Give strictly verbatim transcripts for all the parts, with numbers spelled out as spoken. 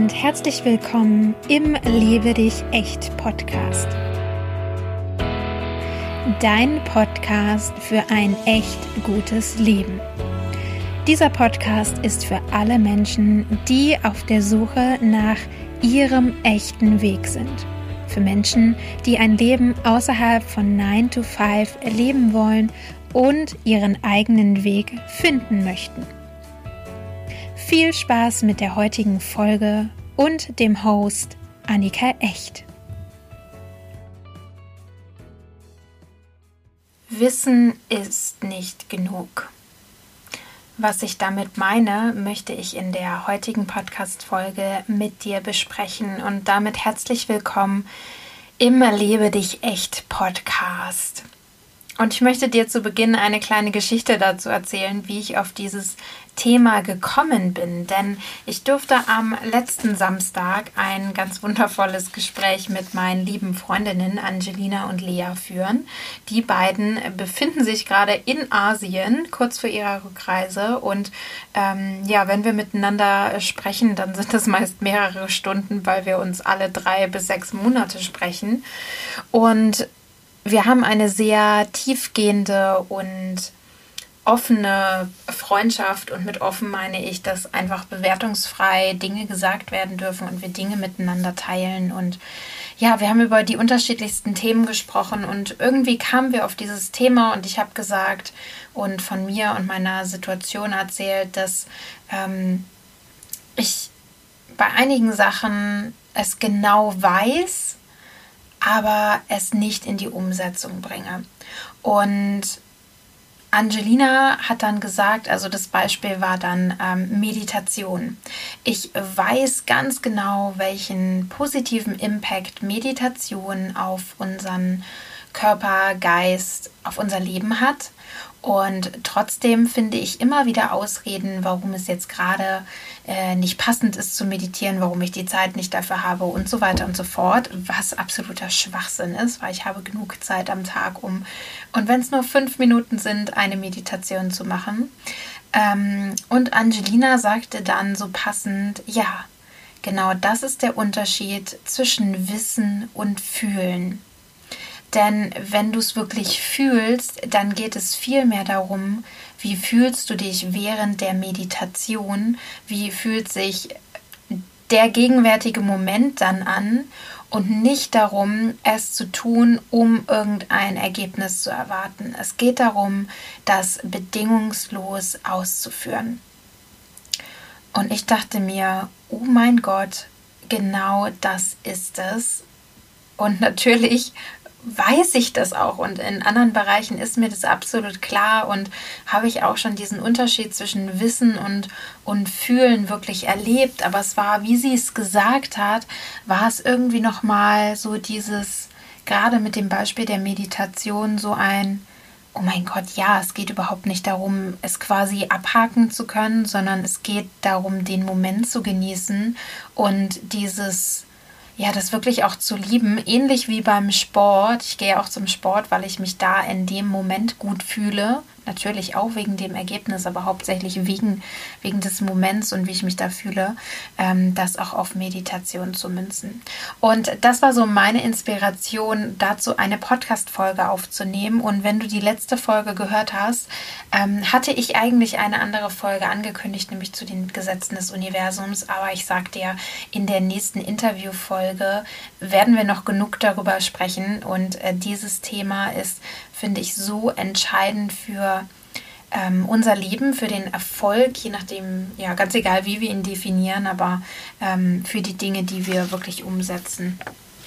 und herzlich willkommen im Lebe dich echt Podcast. Dein Podcast für ein echt gutes Leben. Dieser Podcast ist für alle Menschen, die auf der Suche nach ihrem echten Weg sind. Für Menschen, die ein Leben außerhalb von nine to five leben wollen und ihren eigenen Weg finden möchten. Viel Spaß mit der heutigen Folge und dem Host Annika Echt. Wissen ist nicht genug. Was ich damit meine, möchte ich in der heutigen Podcast-Folge mit dir besprechen und damit herzlich willkommen im Lebe dich echt Podcast. Und ich möchte dir zu Beginn eine kleine Geschichte dazu erzählen, wie ich auf dieses Thema gekommen bin. Denn ich durfte am letzten Samstag ein ganz wundervolles Gespräch mit meinen lieben Freundinnen Angelina und Lea führen. Die beiden befinden sich gerade in Asien, kurz vor ihrer Rückreise. Und ähm, ja, wenn wir miteinander sprechen, dann sind das meist mehrere Stunden, weil wir uns alle drei bis sechs Monate sprechen. Und wir haben eine sehr tiefgehende und offene Freundschaft, und mit offen meine ich, dass einfach bewertungsfrei Dinge gesagt werden dürfen und wir Dinge miteinander teilen. Und ja, wir haben über die unterschiedlichsten Themen gesprochen und irgendwie kamen wir auf dieses Thema und ich habe gesagt und von mir und meiner Situation erzählt, dass ähm, ich bei einigen Sachen es genau weiß, aber es nicht in die Umsetzung bringe. Und Angelina hat dann gesagt, also das Beispiel war dann ähm, Meditation. Ich weiß ganz genau, welchen positiven Impact Meditation auf unseren Körper, Geist, auf unser Leben hat. Und trotzdem finde ich immer wieder Ausreden, warum es jetzt gerade äh, nicht passend ist zu meditieren, warum ich die Zeit nicht dafür habe und so weiter und so fort, was absoluter Schwachsinn ist, weil ich habe genug Zeit am Tag, um, und wenn es nur fünf Minuten sind, eine Meditation zu machen. Ähm, und Angelina sagte dann so passend, ja, genau das ist der Unterschied zwischen Wissen und Fühlen. Denn wenn du es wirklich fühlst, dann geht es viel mehr darum, wie fühlst du dich während der Meditation, wie fühlt sich der gegenwärtige Moment dann an und nicht darum, es zu tun, um irgendein Ergebnis zu erwarten. Es geht darum, das bedingungslos auszuführen. Und ich dachte mir, oh mein Gott, genau das ist es. Und natürlich weiß ich das auch und in anderen Bereichen ist mir das absolut klar und habe ich auch schon diesen Unterschied zwischen Wissen und, und Fühlen wirklich erlebt. Aber es war, wie sie es gesagt hat, war es irgendwie nochmal so dieses, gerade mit dem Beispiel der Meditation, so ein, oh mein Gott, ja, es geht überhaupt nicht darum, es quasi abhaken zu können, sondern es geht darum, den Moment zu genießen und dieses, ja, das wirklich auch zu lieben, ähnlich wie beim Sport. Ich gehe auch zum Sport, weil ich mich da in dem Moment gut fühle. Natürlich auch wegen dem Ergebnis, aber hauptsächlich wegen, wegen des Moments und wie ich mich da fühle, ähm, das auch auf Meditation zu münzen. Und das war so meine Inspiration dazu, eine Podcast-Folge aufzunehmen. Und wenn du die letzte Folge gehört hast, ähm, hatte ich eigentlich eine andere Folge angekündigt, nämlich zu den Gesetzen des Universums. Aber ich sag dir, in der nächsten Interviewfolge werden wir noch genug darüber sprechen. Und äh, dieses Thema ist, finde ich, so entscheidend für ähm, unser Leben, für den Erfolg, je nachdem, ja, ganz egal, wie wir ihn definieren, aber ähm, für die Dinge, die wir wirklich umsetzen.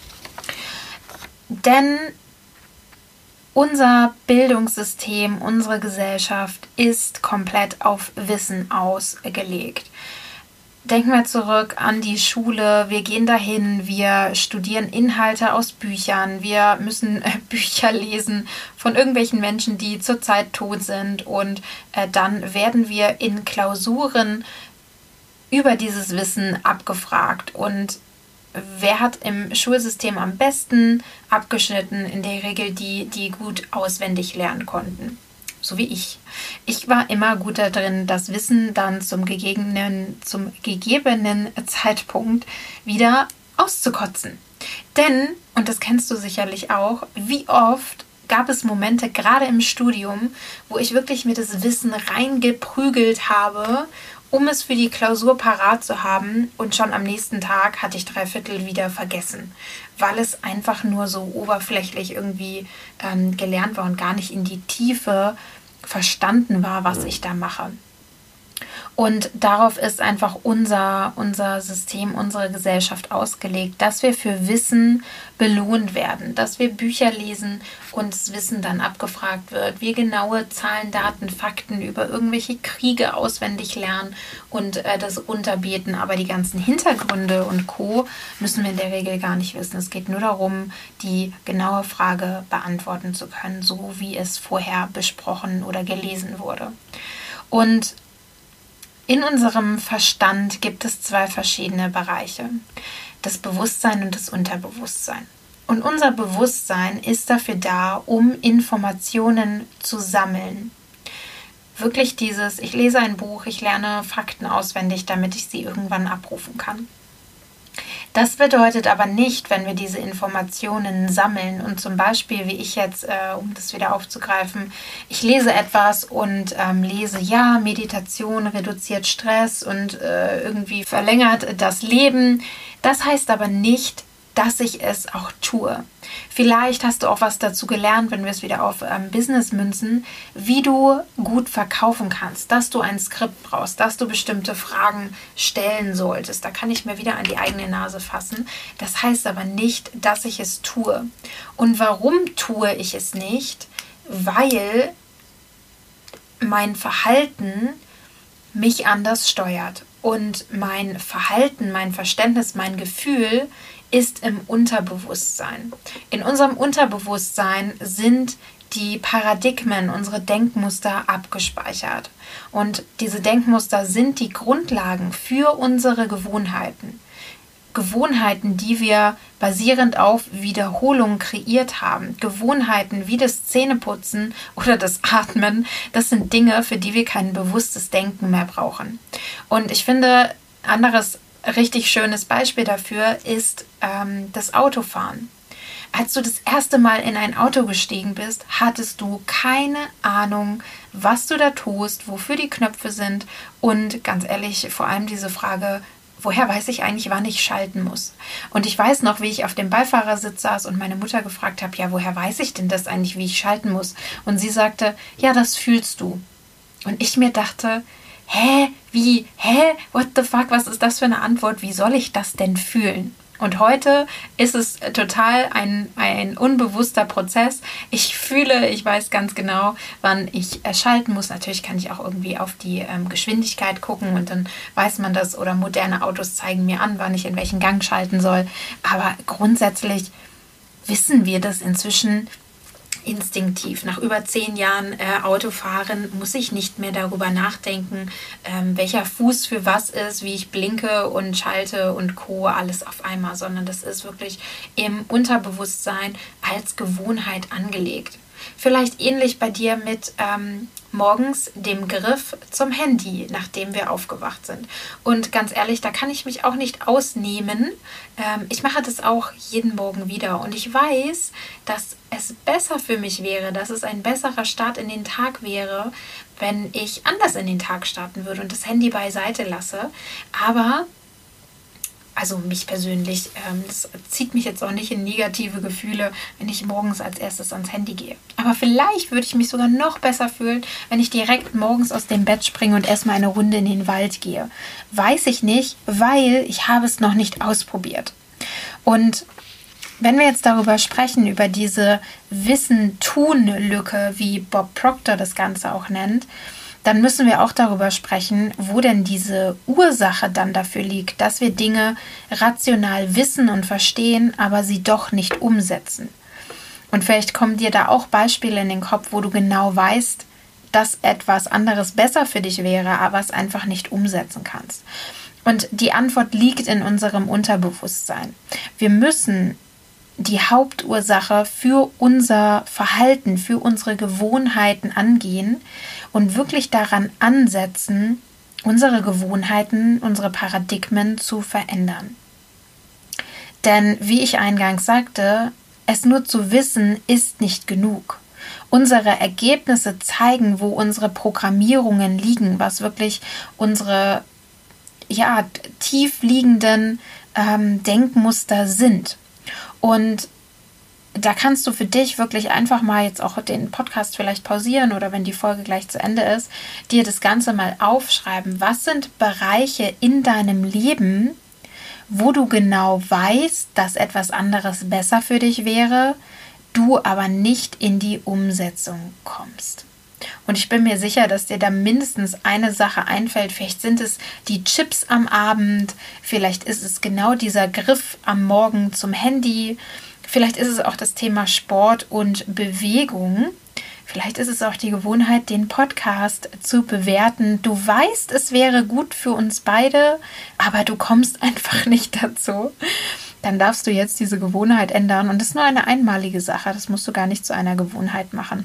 Denn unser Bildungssystem, unsere Gesellschaft ist komplett auf Wissen ausgelegt. Denken wir zurück an die Schule, wir gehen dahin, wir studieren Inhalte aus Büchern, wir müssen äh, Bücher lesen von irgendwelchen Menschen, die zurzeit tot sind, und äh, dann werden wir in Klausuren über dieses Wissen abgefragt. Und wer hat im Schulsystem am besten abgeschnitten? In der Regel die, die gut auswendig lernen konnten. so wie ich. Ich war immer gut darin, das Wissen dann zum gegebenen, zum gegebenen Zeitpunkt wieder auszukotzen. Denn, und das kennst du sicherlich auch, wie oft gab es Momente, gerade im Studium, wo ich wirklich mir das Wissen reingeprügelt habe, um es für die Klausur parat zu haben, und schon am nächsten Tag hatte ich drei Viertel wieder vergessen, weil es einfach nur so oberflächlich irgendwie ähm, gelernt war und gar nicht in die Tiefe verstanden war, was ich da mache. Und darauf ist einfach unser, unser System, unsere Gesellschaft ausgelegt, dass wir für Wissen belohnt werden, dass wir Bücher lesen und das Wissen dann abgefragt wird, wir genaue Zahlen, Daten, Fakten über irgendwelche Kriege auswendig lernen und äh, das runterbeten. Aber die ganzen Hintergründe und Co. müssen wir in der Regel gar nicht wissen. Es geht nur darum, die genaue Frage beantworten zu können, so wie es vorher besprochen oder gelesen wurde. Und in unserem Verstand gibt es zwei verschiedene Bereiche, das Bewusstsein und das Unterbewusstsein. Und unser Bewusstsein ist dafür da, um Informationen zu sammeln. Wirklich dieses, ich lese ein Buch, ich lerne Fakten auswendig, damit ich sie irgendwann abrufen kann. Das bedeutet aber nicht, wenn wir diese Informationen sammeln und zum Beispiel, wie ich jetzt, äh, um das wieder aufzugreifen, ich lese etwas und ähm, lese, ja, Meditation reduziert Stress und äh, irgendwie verlängert das Leben. Das heißt aber nicht, dass ich es auch tue. Vielleicht hast du auch was dazu gelernt, wenn wir es wieder auf ähm, Business münzen, wie du gut verkaufen kannst, dass du ein Skript brauchst, dass du bestimmte Fragen stellen solltest. Da kann ich mir wieder an die eigene Nase fassen. Das heißt aber nicht, dass ich es tue. Und warum tue ich es nicht? Weil mein Verhalten mich anders steuert. Und mein Verhalten, mein Verständnis, mein Gefühl ist im Unterbewusstsein. In unserem Unterbewusstsein sind die Paradigmen, unsere Denkmuster abgespeichert. Und diese Denkmuster sind die Grundlagen für unsere Gewohnheiten. Gewohnheiten, die wir basierend auf Wiederholung kreiert haben. Gewohnheiten wie das Zähneputzen oder das Atmen, das sind Dinge, für die wir kein bewusstes Denken mehr brauchen. Und ich finde, anderes richtig schönes Beispiel dafür ist ähm, das Autofahren. Als du das erste Mal in ein Auto gestiegen bist, hattest du keine Ahnung, was du da tust, wofür die Knöpfe sind und ganz ehrlich, vor allem diese Frage, woher weiß ich eigentlich, wann ich schalten muss? Und ich weiß noch, wie ich auf dem Beifahrersitz saß und meine Mutter gefragt habe, ja, woher weiß ich denn das eigentlich, wie ich schalten muss? Und sie sagte, ja, das fühlst du. Und ich mir dachte, hä, wie, hä, what the fuck, was ist das für eine Antwort? Wie soll ich das denn fühlen? Und heute ist es total ein, ein unbewusster Prozess. Ich fühle, ich weiß ganz genau, wann ich schalten muss. Natürlich kann ich auch irgendwie auf die ähm, Geschwindigkeit gucken und dann weiß man das. Oder moderne Autos zeigen mir an, wann ich in welchen Gang schalten soll. Aber grundsätzlich wissen wir das inzwischen instinktiv. Nach über zehn Jahren äh, Autofahren muss ich nicht mehr darüber nachdenken, ähm, welcher Fuß für was ist, wie ich blinke und schalte und Co. alles auf einmal, sondern das ist wirklich im Unterbewusstsein als Gewohnheit angelegt. Vielleicht ähnlich bei dir mit ähm, morgens dem Griff zum Handy, nachdem wir aufgewacht sind. Und ganz ehrlich, da kann ich mich auch nicht ausnehmen. Ähm, ich mache das auch jeden Morgen wieder. Und ich weiß, dass es besser für mich wäre, dass es ein besserer Start in den Tag wäre, wenn ich anders in den Tag starten würde und das Handy beiseite lasse. Aber also mich persönlich, ähm, das zieht mich jetzt auch nicht in negative Gefühle, wenn ich morgens als erstes ans Handy gehe. Aber vielleicht würde ich mich sogar noch besser fühlen, wenn ich direkt morgens aus dem Bett springe und erstmal eine Runde in den Wald gehe. Weiß ich nicht, weil ich habe es noch nicht ausprobiert. Und wenn wir jetzt darüber sprechen, über diese Wissen-Tun-Lücke, wie Bob Proctor das Ganze auch nennt, dann müssen wir auch darüber sprechen, wo denn diese Ursache dann dafür liegt, dass wir Dinge rational wissen und verstehen, aber sie doch nicht umsetzen. Und vielleicht kommen dir da auch Beispiele in den Kopf, wo du genau weißt, dass etwas anderes besser für dich wäre, aber es einfach nicht umsetzen kannst. Und die Antwort liegt in unserem Unterbewusstsein. Wir müssen die Hauptursache für unser Verhalten, für unsere Gewohnheiten angehen und wirklich daran ansetzen, unsere Gewohnheiten, unsere Paradigmen zu verändern. Denn wie ich eingangs sagte, es nur zu wissen, ist nicht genug. Unsere Ergebnisse zeigen, wo unsere Programmierungen liegen, was wirklich unsere ja, tief liegenden ähm, Denkmuster sind. Und da kannst du für dich wirklich einfach mal jetzt auch den Podcast vielleicht pausieren oder wenn die Folge gleich zu Ende ist, dir das Ganze mal aufschreiben. Was sind Bereiche in deinem Leben, wo du genau weißt, dass etwas anderes besser für dich wäre, du aber nicht in die Umsetzung kommst? Und ich bin mir sicher, dass dir da mindestens eine Sache einfällt. Vielleicht sind es die Chips am Abend, vielleicht ist es genau dieser Griff am Morgen zum Handy, vielleicht ist es auch das Thema Sport und Bewegung. Vielleicht ist es auch die Gewohnheit, den Podcast zu bewerten. Du weißt, es wäre gut für uns beide, aber du kommst einfach nicht dazu. Dann darfst du jetzt diese Gewohnheit ändern. Und das ist nur eine einmalige Sache. Das musst du gar nicht zu einer Gewohnheit machen.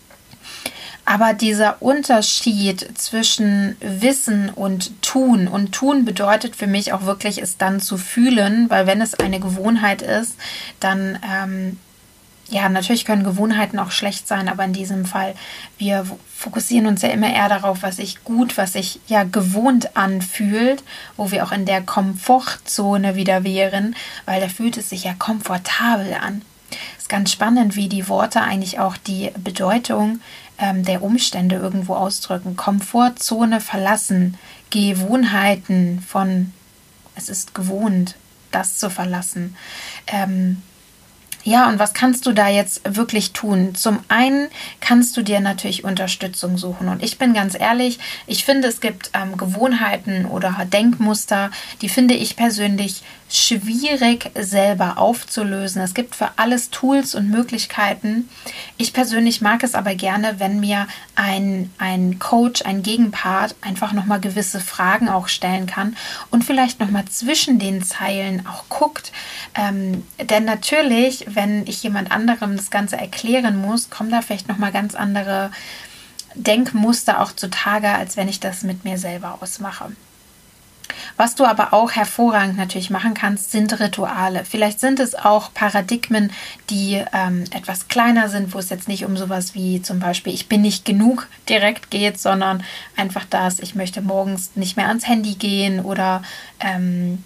Aber dieser Unterschied zwischen Wissen und Tun, und Tun bedeutet für mich auch wirklich, es dann zu fühlen, weil wenn es eine Gewohnheit ist, dann, ähm, ja, natürlich können Gewohnheiten auch schlecht sein, aber in diesem Fall, wir fokussieren uns ja immer eher darauf, was sich gut, was sich ja gewohnt anfühlt, wo wir auch in der Komfortzone wieder wären, weil da fühlt es sich ja komfortabel an. Es ist ganz spannend, wie die Worte eigentlich auch die Bedeutung ähm, der Umstände irgendwo ausdrücken. Komfortzone verlassen, Gewohnheiten von, es ist gewohnt, das zu verlassen. Ähm, Ja, und was kannst du da jetzt wirklich tun? Zum einen kannst du dir natürlich Unterstützung suchen. Und ich bin ganz ehrlich, ich finde, es gibt ähm, Gewohnheiten oder Denkmuster, die finde ich persönlich schwierig selber aufzulösen. Es gibt für alles Tools und Möglichkeiten. Ich persönlich mag es aber gerne, wenn mir ein, ein Coach, ein Gegenpart einfach nochmal gewisse Fragen auch stellen kann und vielleicht nochmal zwischen den Zeilen auch guckt. Ähm, denn natürlich, wenn ich jemand anderem das Ganze erklären muss, kommen da vielleicht nochmal ganz andere Denkmuster auch zutage, als wenn ich das mit mir selber ausmache. Was du aber auch hervorragend natürlich machen kannst, sind Rituale. Vielleicht sind es auch Paradigmen, die ähm, etwas kleiner sind, wo es jetzt nicht um sowas wie zum Beispiel ich bin nicht genug direkt geht, sondern einfach das, ich möchte morgens nicht mehr ans Handy gehen oder ähm,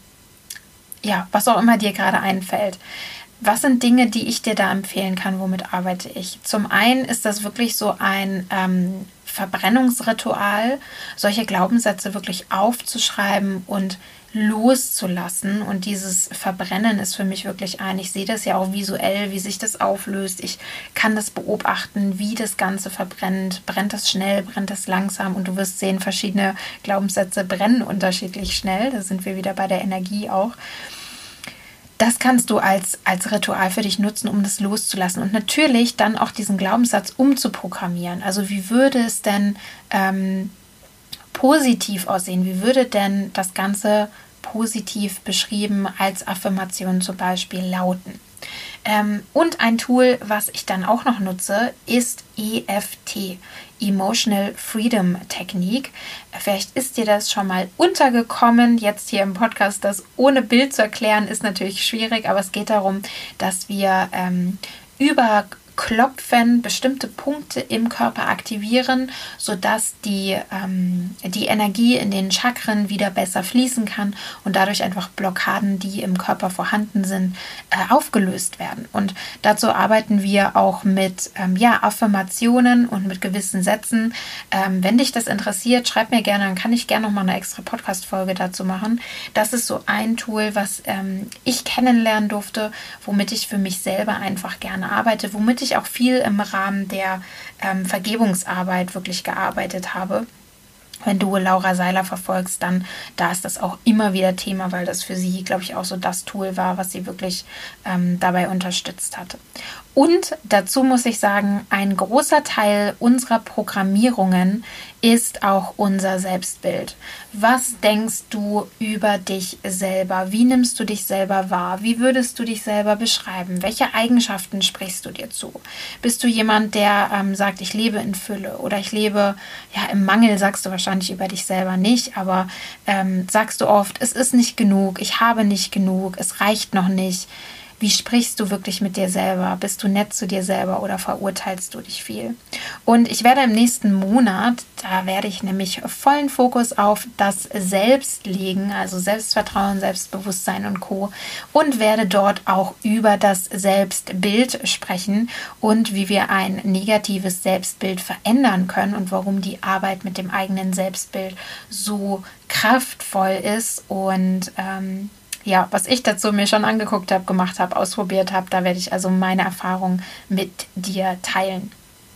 ja, was auch immer dir gerade einfällt. Was sind Dinge, die ich dir da empfehlen kann? Womit arbeite ich? Zum einen ist das wirklich so ein ähm, Verbrennungsritual, solche Glaubenssätze wirklich aufzuschreiben und loszulassen. Und dieses Verbrennen ist für mich wirklich ein, ich sehe das ja auch visuell, wie sich das auflöst. Ich kann das beobachten, wie das Ganze verbrennt. Brennt das schnell, brennt das langsam? Und du wirst sehen, verschiedene Glaubenssätze brennen unterschiedlich schnell. Da sind wir wieder bei der Energie auch. Das kannst du als, als Ritual für dich nutzen, um das loszulassen. Und natürlich dann auch diesen Glaubenssatz umzuprogrammieren. Also wie würde es denn ähm, positiv aussehen? Wie würde denn das Ganze positiv beschrieben als Affirmation zum Beispiel lauten? Ähm, und ein Tool, was ich dann auch noch nutze, ist E F T, Emotional Freedom Technique. Vielleicht ist dir das schon mal untergekommen. Jetzt hier im Podcast, das ohne Bild zu erklären, ist natürlich schwierig, aber es geht darum, dass wir ähm, über Klopfen bestimmte Punkte im Körper aktivieren, sodass die, ähm, die Energie in den Chakren wieder besser fließen kann und dadurch einfach Blockaden, die im Körper vorhanden sind, äh, aufgelöst werden. Und dazu arbeiten wir auch mit ähm, ja, Affirmationen und mit gewissen Sätzen. Ähm, wenn dich das interessiert, schreib mir gerne, dann kann ich gerne nochmal eine extra Podcast-Folge dazu machen. Das ist so ein Tool, was ähm, ich kennenlernen durfte, womit ich für mich selber einfach gerne arbeite, womit ich auch viel im Rahmen der ähm, Vergebungsarbeit wirklich gearbeitet habe. Wenn du Laura Seiler verfolgst, dann da ist das auch immer wieder Thema, weil das für sie, glaube ich, auch so das Tool war, was sie wirklich ähm, dabei unterstützt hat. Und dazu muss ich sagen, ein großer Teil unserer Programmierungen ist auch unser Selbstbild. Was denkst du über dich selber? Wie nimmst du dich selber wahr? Wie würdest du dich selber beschreiben? Welche Eigenschaften sprichst du dir zu? Bist du jemand, der ähm, sagt, ich lebe in Fülle oder ich lebe ja im Mangel, sagst du wahrscheinlich über dich selber nicht, aber ähm, sagst du oft, es ist nicht genug, ich habe nicht genug, es reicht noch nicht. Wie sprichst du wirklich mit dir selber? Bist du nett zu dir selber oder verurteilst du dich viel? Und ich werde im nächsten Monat, da werde ich nämlich vollen Fokus auf das Selbst legen, also Selbstvertrauen, Selbstbewusstsein und Co. Und werde dort auch über das Selbstbild sprechen und wie wir ein negatives Selbstbild verändern können und warum die Arbeit mit dem eigenen Selbstbild so kraftvoll ist und ähm, ja, was ich dazu mir schon angeguckt habe, gemacht habe, ausprobiert habe, da werde ich also meine Erfahrungen mit dir teilen.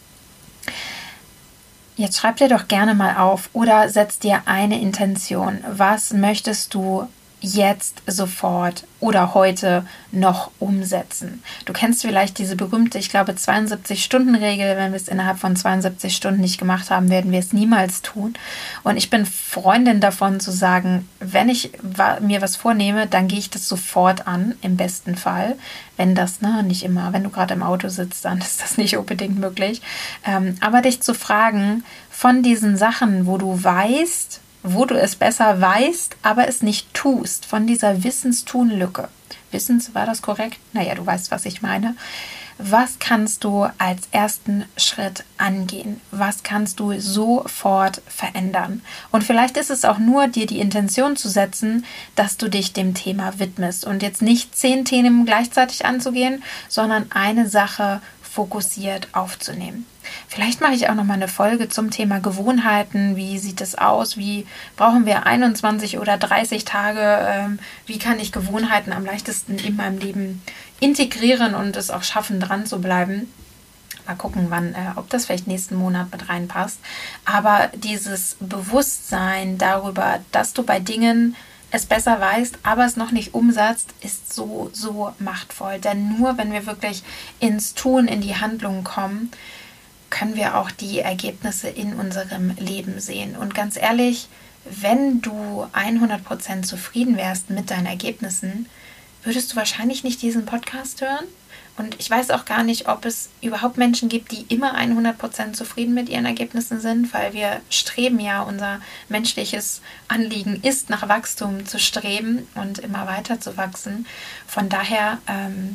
Jetzt schreib dir doch gerne mal auf oder setz dir eine Intention. Was möchtest du jetzt sofort oder heute noch umsetzen? Du kennst vielleicht diese berühmte, ich glaube, zweiundsiebzig-Stunden-Regel. Wenn wir es innerhalb von zweiundsiebzig Stunden nicht gemacht haben, werden wir es niemals tun. Und ich bin Freundin davon zu sagen, wenn ich mir was vornehme, dann gehe ich das sofort an, im besten Fall. Wenn das, ne, nicht immer, wenn du gerade im Auto sitzt, dann ist das nicht unbedingt möglich. Ähm, aber dich zu fragen, von diesen Sachen, wo du weißt, wo du es besser weißt, aber es nicht tust, von dieser Wissens-Tun-Lücke. Wissens, war das korrekt? Naja, du weißt, was ich meine. Was kannst du als ersten Schritt angehen? Was kannst du sofort verändern? Und vielleicht ist es auch nur, dir die Intention zu setzen, dass du dich dem Thema widmest und jetzt nicht zehn Themen gleichzeitig anzugehen, sondern eine Sache fokussiert aufzunehmen. Vielleicht mache ich auch noch mal eine Folge zum Thema Gewohnheiten. Wie sieht es aus? Wie brauchen wir einundzwanzig oder dreißig Tage? Ähm, wie kann ich Gewohnheiten am leichtesten in meinem Leben integrieren und es auch schaffen, dran zu bleiben? Mal gucken, wann, äh, ob das vielleicht nächsten Monat mit reinpasst. Aber dieses Bewusstsein darüber, dass du bei Dingen es besser weißt, aber es noch nicht umsetzt, ist so, so machtvoll. Denn nur wenn wir wirklich ins Tun, in die Handlung kommen, können wir auch die Ergebnisse in unserem Leben sehen. Und ganz ehrlich, wenn du hundert Prozent zufrieden wärst mit deinen Ergebnissen, würdest du wahrscheinlich nicht diesen Podcast hören. Und ich weiß auch gar nicht, ob es überhaupt Menschen gibt, die immer hundert Prozent zufrieden mit ihren Ergebnissen sind, weil wir streben ja, unser menschliches Anliegen ist, nach Wachstum zu streben und immer weiter zu wachsen. Von daher ähm,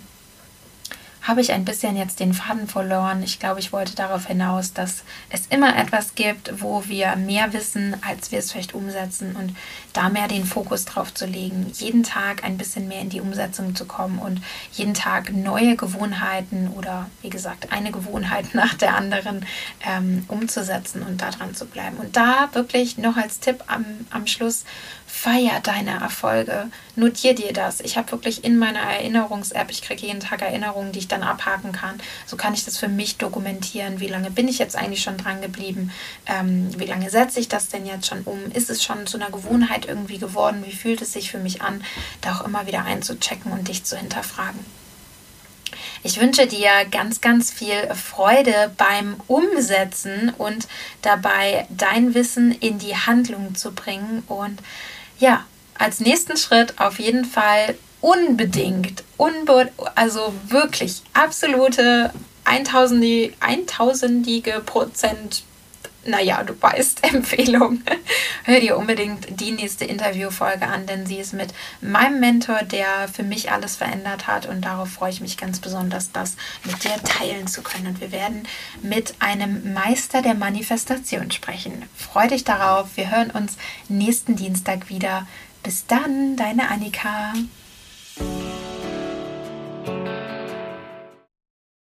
habe ich ein bisschen jetzt den Faden verloren. Ich glaube, ich wollte darauf hinaus, dass es immer etwas gibt, wo wir mehr wissen, als wir es vielleicht umsetzen und da mehr den Fokus drauf zu legen, jeden Tag ein bisschen mehr in die Umsetzung zu kommen und jeden Tag neue Gewohnheiten oder wie gesagt, eine Gewohnheit nach der anderen ähm, umzusetzen und da dran zu bleiben. Und da wirklich noch als Tipp am, am Schluss, feier deine Erfolge, notier dir das. Ich habe wirklich in meiner Erinnerungs-App, ich kriege jeden Tag Erinnerungen, die ich dann abhaken kann. So kann ich das für mich dokumentieren. Wie lange bin ich jetzt eigentlich schon dran geblieben? Ähm, wie lange setze ich das denn jetzt schon um? Ist es schon zu einer Gewohnheit irgendwie geworden? Wie fühlt es sich für mich an? Da auch immer wieder einzuchecken und dich zu hinterfragen. Ich wünsche dir ganz, ganz viel Freude beim Umsetzen und dabei dein Wissen in die Handlung zu bringen. Und ja, als nächsten Schritt auf jeden Fall unbedingt, unbe- also wirklich absolute eintausendige, eintausendige Prozent, naja, du weißt, Empfehlung. Hör dir unbedingt die nächste Interviewfolge an, denn sie ist mit meinem Mentor, der für mich alles verändert hat und darauf freue ich mich ganz besonders, das mit dir teilen zu können. Und wir werden mit einem Meister der Manifestation sprechen. Freu dich darauf. Wir hören uns nächsten Dienstag wieder. Bis dann, deine Annika.